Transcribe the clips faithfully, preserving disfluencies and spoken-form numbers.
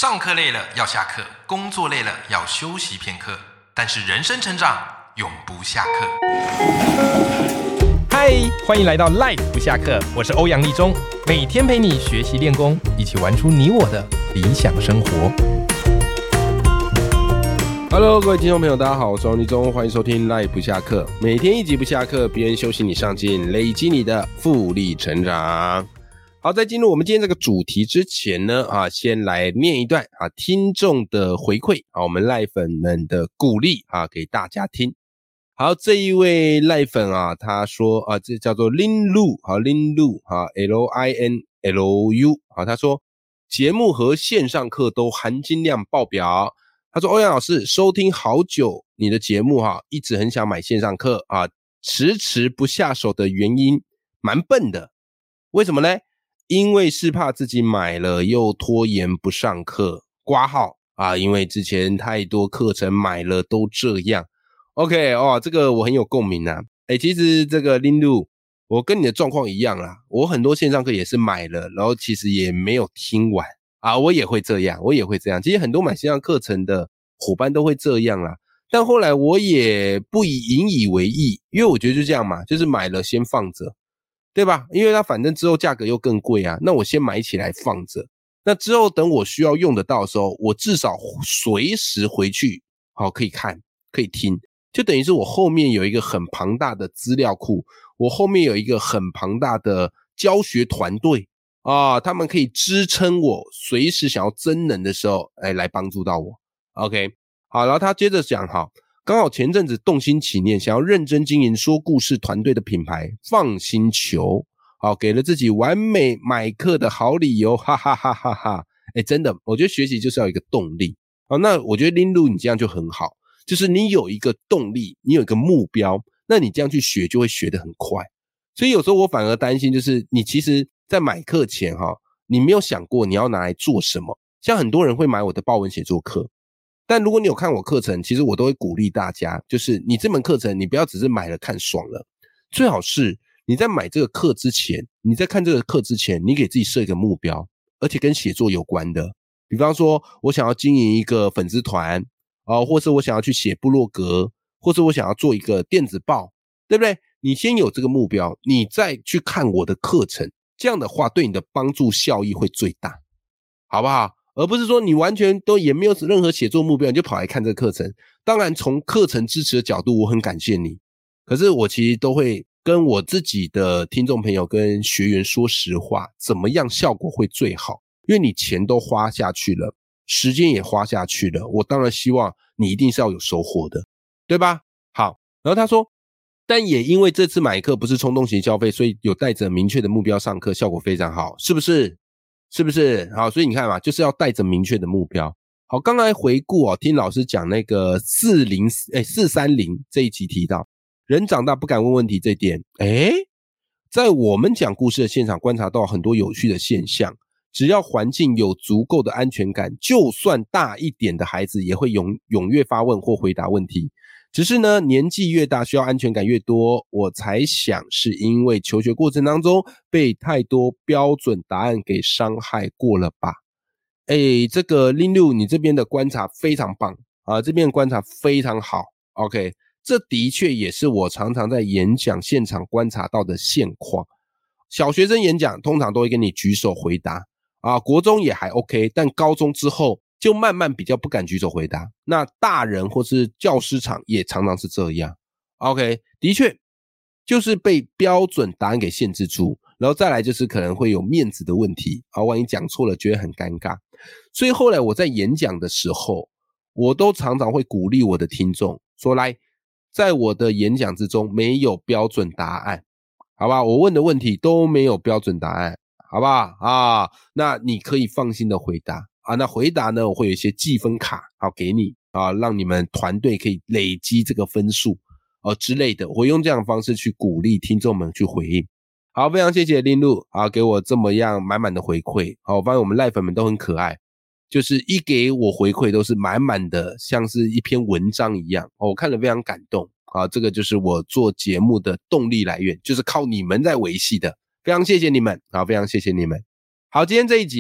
上课累了要下课，工作累了要休息片刻，但是人生成长永不下课。 嗨，欢迎来到 Life 不下课，我是欧阳立中，每天陪你学习练功，一起玩出你我的理想生活。 Hello， 各位听众朋友，大家好，我是欧阳立中，欢迎收听 Life 不下课，每天一集不下课，别人休息你上进，累积你的复利成长。好，在进入我们今天这个主题之前呢，啊，先来念一段啊听众的回馈啊，我们赖粉们的鼓励啊，给大家听。好，这一位赖粉啊，他说啊，这叫做 Lin Lu 好 Lin Lu 啊 L I N L U 啊，他说节目和线上课都含金量爆表。他说欧阳老师收听好久你的节目哈，一直很想买线上课啊，迟迟不下手的原因蛮笨的，为什么呢？因为是怕自己买了又拖延不上课，括号啊，因为之前太多课程买了都这样。OK 哦，这个我很有共鸣啊。诶，其实这个林路，我跟你的状况一样啦，我很多线上课也是买了，然后其实也没有听完啊，我也会这样，我也会这样。其实很多买线上课程的伙伴都会这样啦，但后来我也不以引以为意，因为我觉得就这样嘛，就是买了先放着。对吧？因为它反正之后价格又更贵啊，那我先买起来放着，那之后等我需要用得到的时候，我至少随时回去好可以看可以听，就等于是我后面有一个很庞大的资料库，我后面有一个很庞大的教学团队啊，他们可以支撑我随时想要增能的时候哎，来帮助到我。 OK， 好，然后他接着讲哈，刚好前阵子动心起念，想要认真经营说故事团队的品牌放心球，好，给了自己完美买课的好理由，哈哈哈哈哈。诶，真的，我觉得学习就是要有一个动力。好，那我觉得林路你这样就很好，就是你有一个动力，你有一个目标，那你这样去学就会学得很快。所以有时候我反而担心，就是你其实在买课前哈，你没有想过你要拿来做什么。像很多人会买我的爆文写作课，但如果你有看我课程，其实我都会鼓励大家，就是你这门课程你不要只是买了看爽了，最好是你在买这个课之前，你在看这个课之前，你给自己设一个目标，而且跟写作有关的。比方说我想要经营一个粉丝团、呃、或是我想要去写部落格，或是我想要做一个电子报，对不对？你先有这个目标，你再去看我的课程，这样的话对你的帮助效益会最大，好不好？而不是说你完全都也没有任何写作目标，你就跑来看这个课程。当然从课程支持的角度我很感谢你，可是我其实都会跟我自己的听众朋友跟学员说实话，怎么样效果会最好，因为你钱都花下去了，时间也花下去了，我当然希望你一定是要有收获的，对吧？好，然后他说但也因为这次买课不是冲动型消费，所以有带着明确的目标上课，效果非常好，是不是？是不是？好，所以你看嘛，就是要带着明确的目标。好，刚才回顾哦，听老师讲那个四零哎四三零这一集提到，人长大不敢问问题这点，哎，在我们讲故事的现场观察到很多有趣的现象。只要环境有足够的安全感，就算大一点的孩子也会踊踊跃发问或回答问题。只是呢，年纪越大需要安全感越多，我才想是因为求学过程当中被太多标准答案给伤害过了吧。诶，这个林六你这边的观察非常棒啊，这边的观察非常好。 OK， 这的确也是我常常在演讲现场观察到的现况。小学生演讲通常都会跟你举手回答啊，国中也还 OK， 但高中之后就慢慢比较不敢举手回答，那大人或是教师场也常常是这样。 OK， 的确就是被标准答案给限制住，然后再来就是可能会有面子的问题啊，万一讲错了觉得很尴尬。所以后来我在演讲的时候，我都常常会鼓励我的听众说，来，在我的演讲之中没有标准答案，好吧，我问的问题都没有标准答案，好不好啊？那你可以放心的回答啊，那回答呢，我会有一些计分卡好给你啊，让你们团队可以累积这个分数啊之类的，我会用这样的方式去鼓励听众们去回应。好，非常谢谢林路啊，给我这么样满满的回馈。好，我发现我们赖粉们都很可爱，就是一给我回馈都是满满的，像是一篇文章一样，我看了非常感动啊，这个就是我做节目的动力来源，就是靠你们在维系的，非常谢谢你们，好，非常谢谢你们。好，今天这一集啊，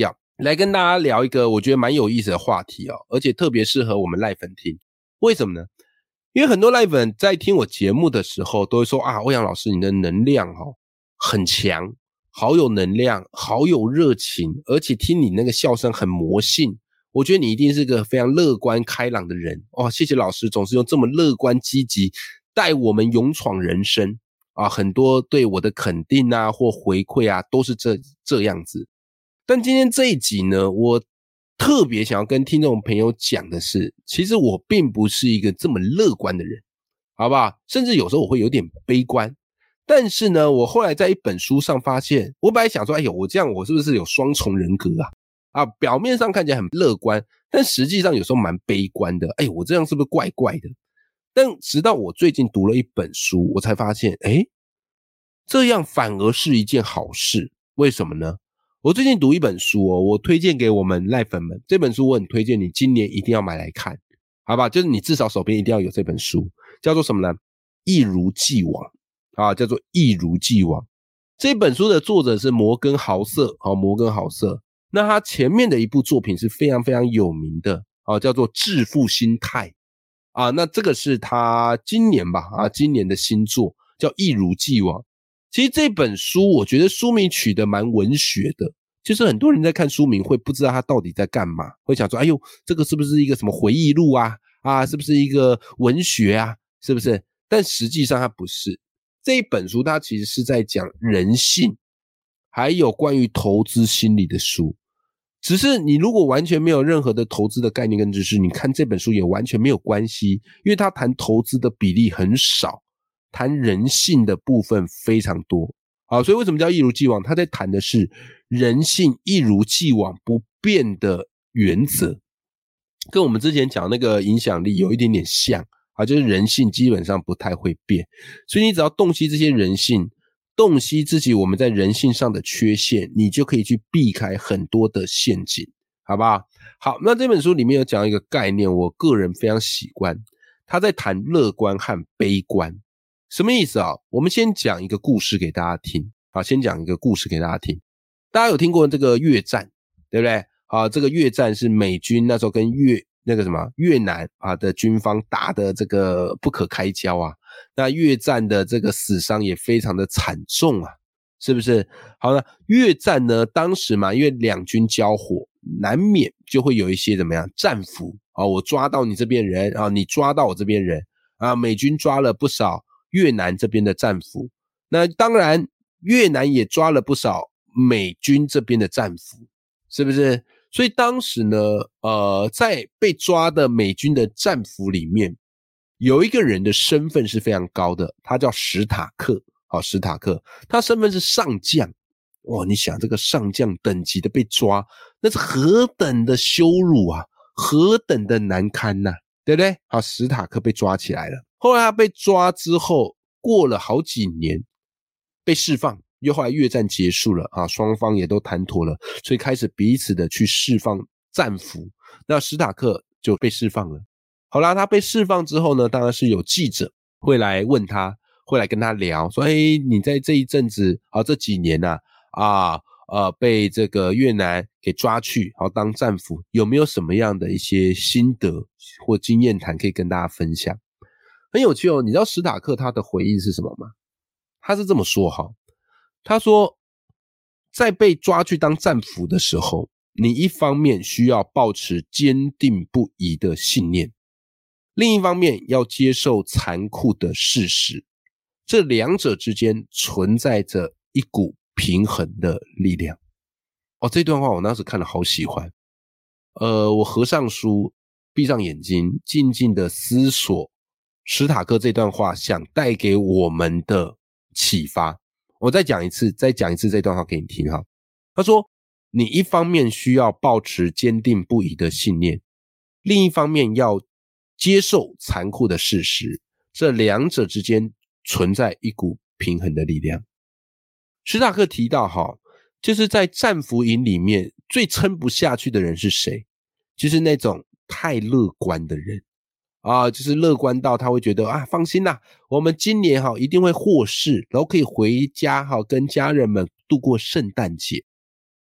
来跟大家聊一个我觉得蛮有意思的话题哦，而且特别适合我们赖粉听。为什么呢？因为很多赖粉在听我节目的时候都会说啊，欧阳老师你的能量哦很强，好有能量，好有热情，而且听你那个笑声很魔性，我觉得你一定是个非常乐观开朗的人哦。谢谢老师总是用这么乐观积极带我们勇闯人生啊，很多对我的肯定啊或回馈啊都是这这样子。但今天这一集呢，我特别想要跟听众朋友讲的是，其实我并不是一个这么乐观的人，好不好？甚至有时候我会有点悲观。但是呢，我后来在一本书上发现，我本来想说，哎呦，我这样我是不是有双重人格啊？啊，表面上看起来很乐观，但实际上有时候蛮悲观的。哎，我这样是不是怪怪的？但直到我最近读了一本书，我才发现，哎，这样反而是一件好事。为什么呢？我最近读一本书哦，我推荐给我们赖粉们，这本书我很推荐你今年一定要买来看，好吧？就是你至少手边一定要有这本书，叫做什么呢？一如既往啊，叫做一如既往。这本书的作者是摩根豪瑟，好，摩根豪瑟。那他前面的一部作品是非常非常有名的，啊，叫做《致富心态》啊。那这个是他今年吧，啊，今年的新作叫一如既往。其实这本书我觉得书名取得蛮文学的，就是很多人在看书名会不知道他到底在干嘛，会想说哎呦这个是不是一个什么回忆录啊，啊是不是一个文学啊，是不是？但实际上它不是。这一本书它其实是在讲人性还有关于投资心理的书，只是你如果完全没有任何的投资的概念跟知识，你看这本书也完全没有关系，因为它谈投资的比例很少，谈人性的部分非常多。好，所以为什么叫一如既往？他在谈的是人性一如既往不变的原则，跟我们之前讲那个影响力有一点点像啊，就是人性基本上不太会变，所以你只要洞悉这些人性，洞悉自己我们在人性上的缺陷，你就可以去避开很多的陷阱，好不好？好，那这本书里面有讲一个概念，我个人非常喜欢，他在谈乐观和悲观。什么意思啊？我们先讲一个故事给大家听，好，先讲一个故事给大家听。大家有听过这个越战，对不对？啊，这个越战是美军那时候跟越那个什么越南啊的军方打的这个不可开交啊，那越战的这个死伤也非常的惨重啊，是不是？好了，越战呢，当时嘛，因为两军交火，难免就会有一些怎么样战俘啊，我抓到你这边人啊，你抓到我这边人啊，美军抓了不少越南这边的战俘，那当然越南也抓了不少美军这边的战俘，是不是？所以当时呢，呃，在被抓的美军的战俘里面，有一个人的身份是非常高的，他叫史塔克，好，史塔克，他身份是上将。哇，你想这个上将等级的被抓，那是何等的羞辱啊，何等的难堪呐、啊，对不对？好，史塔克被抓起来了。后来他被抓之后，过了好几年被释放，因为后来越战结束了啊，双方也都谈妥了，所以开始彼此的去释放战俘。那史塔克就被释放了。好啦，他被释放之后呢，当然是有记者会来问他，会来跟他聊，说：“哎，你在这一阵子啊，这几年啊，啊呃，被这个越南给抓去，好当战俘，有没有什么样的一些心得或经验谈可以跟大家分享？”很有趣哦，你知道史塔克他的回应是什么吗？他是这么说哈，他说，在被抓去当战俘的时候，你一方面需要抱持坚定不移的信念，另一方面要接受残酷的事实，这两者之间存在着一股平衡的力量。哦，这段话我当时看了好喜欢。呃，我合上书，闭上眼睛，静静的思索史塔克这段话想带给我们的启发。我再讲一次，再讲一次这段话给你听哈。他说，你一方面需要抱持坚定不移的信念，另一方面要接受残酷的事实，这两者之间存在一股平衡的力量。史塔克提到哈，就是在战俘营里面最撑不下去的人是谁？就是那种太乐观的人啊，就是乐观到他会觉得啊，放心啦，我们今年哈一定会获释，然后可以回家哈跟家人们度过圣诞节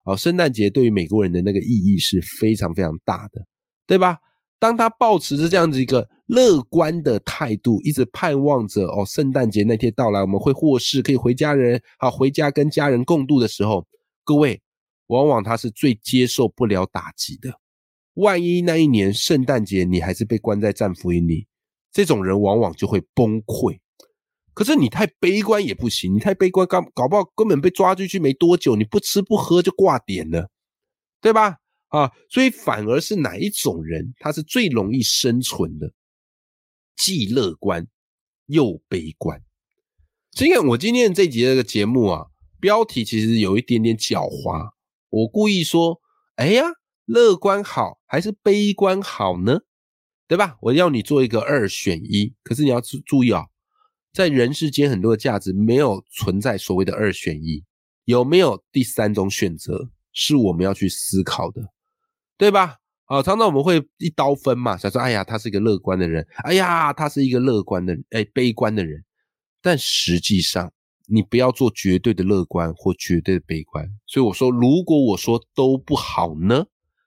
好，圣诞节对于美国人的那个意义是非常非常大的，对吧？当他抱持着这样子一个乐观的态度，一直盼望着哦，圣诞节那天到来，我们会获释，可以回家人，好，回家跟家人共度的时候，各位，往往他是最接受不了打击的。万一那一年圣诞节你还是被关在战俘营里，这种人往往就会崩溃。可是你太悲观也不行，你太悲观，搞不好根本被抓进去没多久，你不吃不喝就挂点了，对吧？啊，所以反而是哪一种人他是最容易生存的？既乐观又悲观。所以我今天这集这个节目啊，标题其实有一点点狡猾，我故意说，哎呀，乐观好还是悲观好呢？对吧？我要你做一个二选一，可是你要注意啊，在人世间很多的价值没有存在所谓的二选一，有没有第三种选择是我们要去思考的，对吧？啊，常常我们会一刀分嘛，想说哎呀他是一个乐观的人，哎呀他是一个乐观的哎悲观的人，但实际上你不要做绝对的乐观或绝对的悲观。所以我说如果我说都不好呢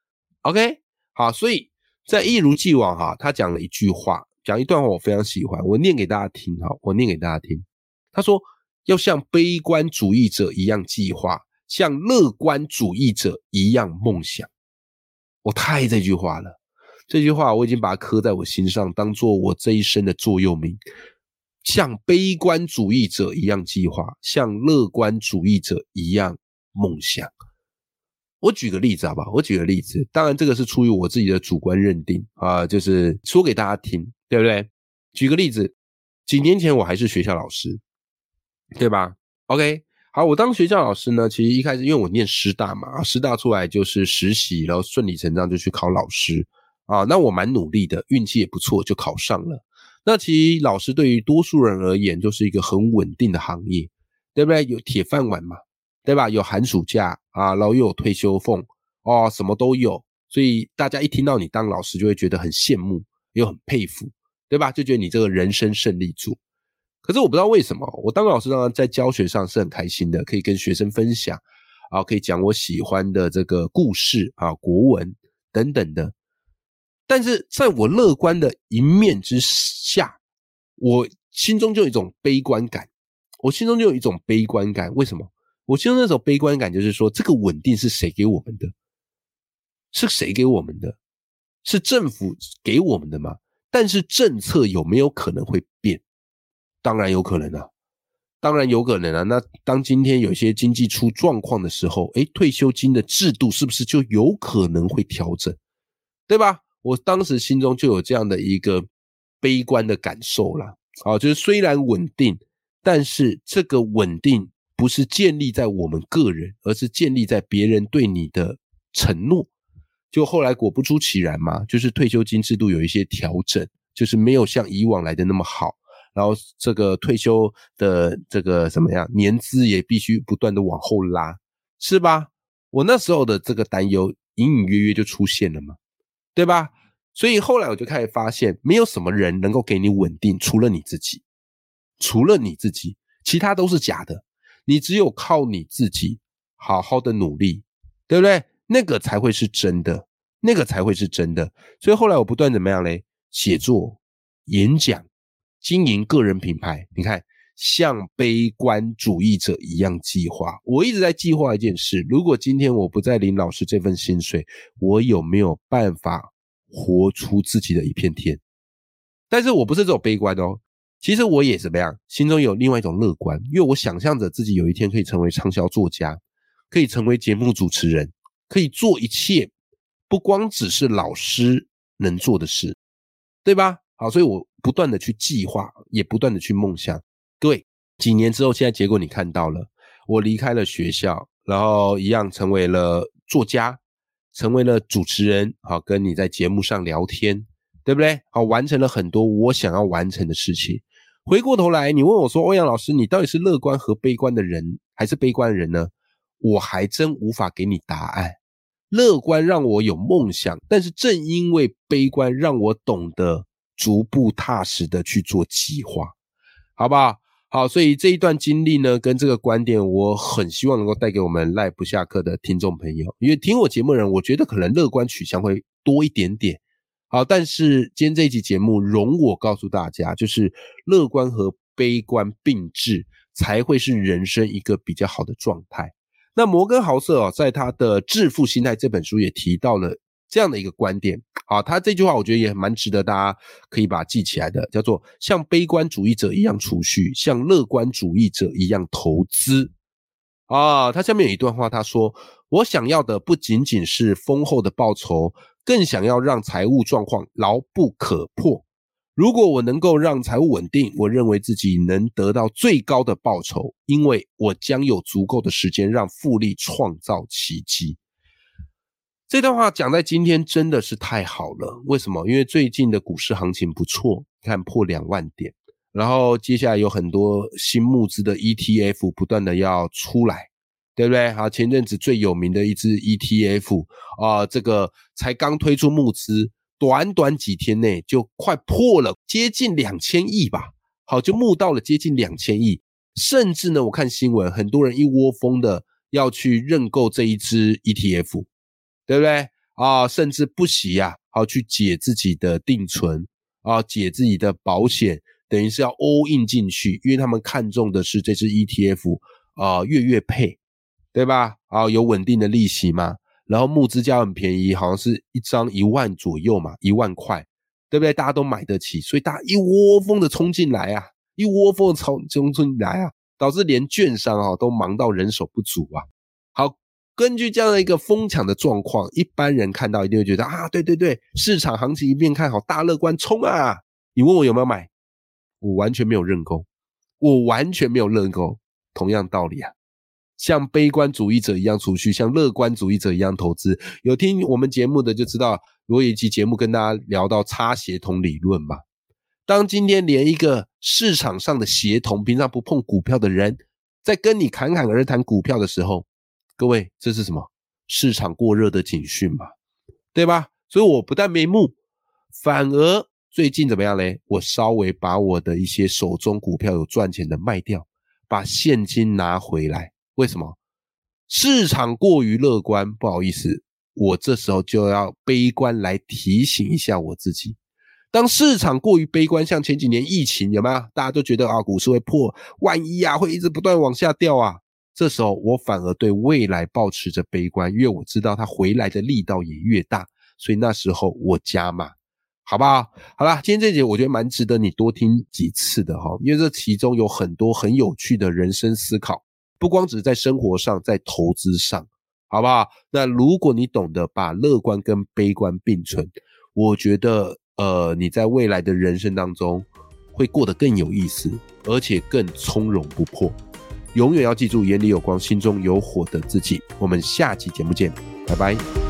OK 好，所以在一如既往哈，他讲了一句话，讲一段话我非常喜欢，我念给大家听哈，我念给大家听。他说要像悲观主义者一样计划，像乐观主义者一样梦想。我太爱这句话了，这句话我已经把它刻在我心上，当做我这一生的座右铭。像悲观主义者一样计划，像乐观主义者一样梦想。我举个例子好不好？我举个例子，当然这个是出于我自己的主观认定啊，就是说给大家听，对不对？举个例子，几年前我还是学校老师，对吧 ？OK， 好，我当学校老师呢，其实一开始因为我念师大嘛，师大出来就是实习，然后顺理成章就去考老师啊。那我蛮努力的，运气也不错，就考上了。那其实老师对于多数人而言，就是一个很稳定的行业，对不对？有铁饭碗嘛，对吧？有寒暑假啊，然后又有退休俸哦，什么都有，所以大家一听到你当老师，就会觉得很羡慕，又很佩服，对吧？就觉得你这个人生胜利组。可是我不知道为什么，我当老师当然在教学上是很开心的，可以跟学生分享啊，可以讲我喜欢的这个故事啊、国文等等的。但是在我乐观的一面之下，我心中就有一种悲观感，我心中就有一种悲观感。为什么？我心中那种悲观感就是说，这个稳定是谁给我们的？是谁给我们的？是政府给我们的吗？但是政策有没有可能会变？当然有可能啊，当然有可能啊。那当今天有些经济出状况的时候，诶，退休金的制度是不是就有可能会调整？对吧？我当时心中就有这样的一个悲观的感受啦。好，就是虽然稳定，但是这个稳定不是建立在我们个人，而是建立在别人对你的承诺。就后来果不出其然嘛，就是退休金制度有一些调整，就是没有像以往来的那么好，然后这个退休的这个怎么样，年资也必须不断的往后拉，是吧？我那时候的这个担忧隐隐约约就出现了嘛，对吧？所以后来我就开始发现，没有什么人能够给你稳定，除了你自己，除了你自己，其他都是假的。你只有靠你自己好好的努力，对不对？那个才会是真的，那个才会是真的。所以后来我不断怎么样嘞？写作、演讲、经营个人品牌。你看，像悲观主义者一样计划。我一直在计划一件事，如果今天我不再领老师这份薪水，我有没有办法活出自己的一片天？但是我不是这种悲观哦，其实我也怎么样，心中有另外一种乐观，因为我想象着自己有一天可以成为畅销作家，可以成为节目主持人，可以做一切不光只是老师能做的事，对吧？好，所以我不断的去计划，也不断的去梦想。各位，几年之后，现在结果你看到了，我离开了学校，然后一样成为了作家，成为了主持人，好，跟你在节目上聊天，对不对？好，完成了很多我想要完成的事情。回过头来，你问我说，欧阳老师，你到底是乐观和悲观的人，还是悲观的人呢？我还真无法给你答案。乐观让我有梦想，但是正因为悲观，让我懂得逐步踏实的去做计划，好不好？ 好，所以这一段经历呢，跟这个观点，我很希望能够带给我们赖不下课的听众朋友，因为听我节目的人，我觉得可能乐观取向会多一点点。好，但是今天这一集节目，容我告诉大家，就是乐观和悲观并置，才会是人生一个比较好的状态。那摩根豪瑟哦，在他的《致富心态》这本书也提到了这样的一个观点。好，他这句话我觉得也蛮值得大家可以把它记起来的，叫做像悲观主义者一样储蓄，像乐观主义者一样投资。啊，他下面有一段话，他说：我想要的不仅仅是丰厚的报酬，更想要让财务状况牢不可破。如果我能够让财务稳定，我认为自己能得到最高的报酬，因为我将有足够的时间让复利创造奇迹。这段话讲在今天真的是太好了，为什么？因为最近的股市行情不错，看破两万点，然后接下来有很多新募资的 E T F 不断的要出来，对不对？好，前阵子最有名的一支 E T F 啊、呃，这个才刚推出募资，短短几天内就快破了接近两千亿吧。好，就募到了接近两千亿，甚至呢，我看新闻，很多人一窝蜂的要去认购这一支 E T F， 对不对？啊，甚至不惜啊，好去解自己的定存啊，解自己的保险，等于是要 all in 进去，因为他们看重的是这支 E T F 啊，月月配，对吧？啊，有稳定的利息嘛，然后募资价很便宜，好像是一张一万左右嘛，一万块，对不对？大家都买得起，所以大家一窝蜂的冲进来啊，一窝蜂的冲进来啊，导致连券商啊都忙到人手不足啊。好，根据这样的一个疯抢的状况，一般人看到一定会觉得啊，对对对，市场行情一面看好，大乐观，冲啊！你问我有没有买？我完全没有认购，我完全没有认购。同样道理啊，像悲观主义者一样储蓄，像乐观主义者一样投资。有听我们节目的就知道，我有一期节目跟大家聊到差协同理论嘛。当今天连一个市场上的协同，平常不碰股票的人，在跟你侃侃而谈股票的时候，各位，这是什么？市场过热的警讯嘛，对吧？所以我不但没募，反而最近怎么样嘞？我稍微把我的一些手中股票有赚钱的卖掉，把现金拿回来。为什么？市场过于乐观，不好意思，我这时候就要悲观来提醒一下我自己。当市场过于悲观，像前几年疫情有没有？大家都觉得啊，股市会破万一啊，会一直不断往下掉啊。这时候我反而对未来抱持着悲观，因为我知道它回来的力道也越大，所以那时候我加码，好不好？好啦，今天这集我觉得蛮值得你多听几次的齁，因为这其中有很多很有趣的人生思考，不光只是在生活上，在投资上，好不好？那如果你懂得把乐观跟悲观并存，我觉得呃，你在未来的人生当中会过得更有意思，而且更从容不迫。永远要记住眼里有光，心中有火的自己。我们下期节目见，拜拜。